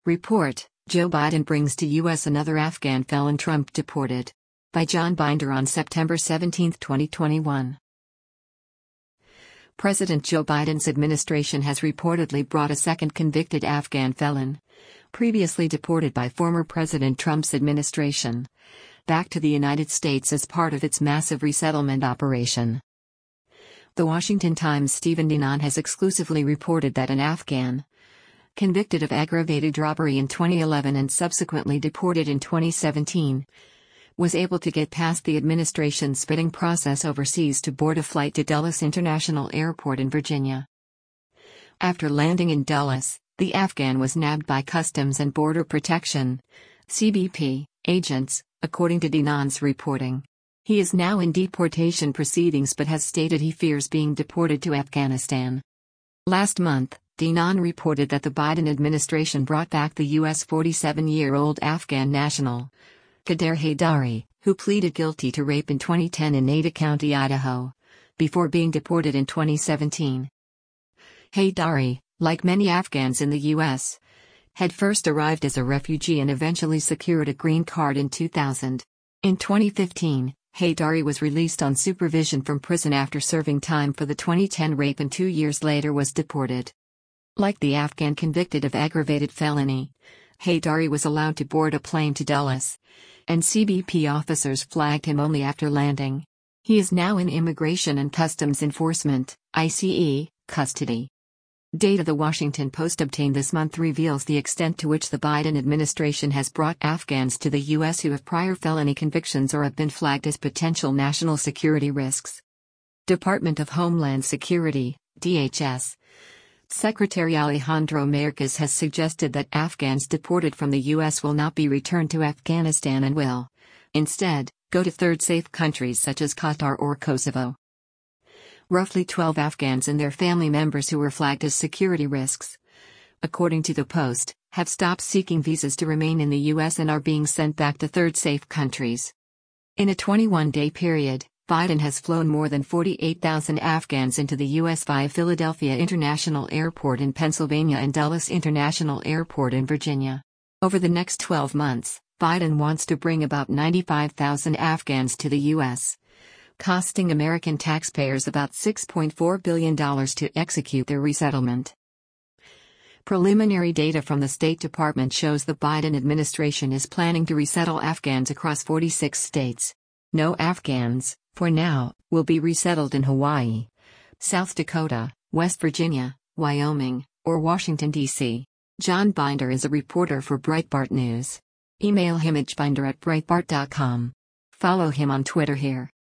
Report: Joe Biden brings to U.S. another Afghan felon Trump deported. By John Binder on September 17, 2021. President Joe Biden's administration has reportedly brought a second convicted Afghan felon, previously deported by former President Trump's administration, back to the United States as part of its massive resettlement operation. The Washington Times' Stephen Dinan has exclusively reported that an Afghan, convicted of aggravated robbery in 2011 and subsequently deported in 2017, was able to get past the administration's vetting process overseas to board a flight to Dulles International Airport in Virginia. After landing in Dulles, the Afghan was nabbed by Customs and Border Protection (CBP) agents, according to Dinan's reporting. He is now in deportation proceedings but has stated he fears being deported to Afghanistan. Last month, Dinan reported that the Biden administration brought back the U.S. 47-year-old Afghan national, Qader Haydari, who pleaded guilty to rape in 2010 in Ada County, Idaho, before being deported in 2017. Haydari, like many Afghans in the U.S., had first arrived as a refugee and eventually secured a green card in 2000. In 2015, Haydari was released on supervision from prison after serving time for the 2010 rape and 2 years later was deported. Like the Afghan convicted of aggravated felony, Haydari was allowed to board a plane to Dulles, and CBP officers flagged him only after landing. He is now in Immigration and Customs Enforcement (ICE) custody. Data The Washington Post obtained this month reveals the extent to which the Biden administration has brought Afghans to the U.S. who have prior felony convictions or have been flagged as potential national security risks. Department of Homeland Security, DHS, Secretary Alejandro Mayorkas has suggested that Afghans deported from the U.S. will not be returned to Afghanistan and will, instead, go to third safe countries such as Qatar or Kosovo. Roughly 12 Afghans and their family members who were flagged as security risks, according to the Post, have stopped seeking visas to remain in the U.S. and are being sent back to third safe countries. In a 21-day period, Biden has flown more than 48,000 Afghans into the U.S. via Philadelphia International Airport in Pennsylvania and Dulles International Airport in Virginia. Over the next 12 months, Biden wants to bring about 95,000 Afghans to the U.S., costing American taxpayers about $6.4 billion to execute their resettlement. Preliminary data from the State Department shows the Biden administration is planning to resettle Afghans across 46 states. No Afghans, for now, will be resettled in Hawaii, South Dakota, West Virginia, Wyoming, or Washington, D.C. John Binder is a reporter for Breitbart News. Email him at binder@breitbart.com. Follow him on Twitter here.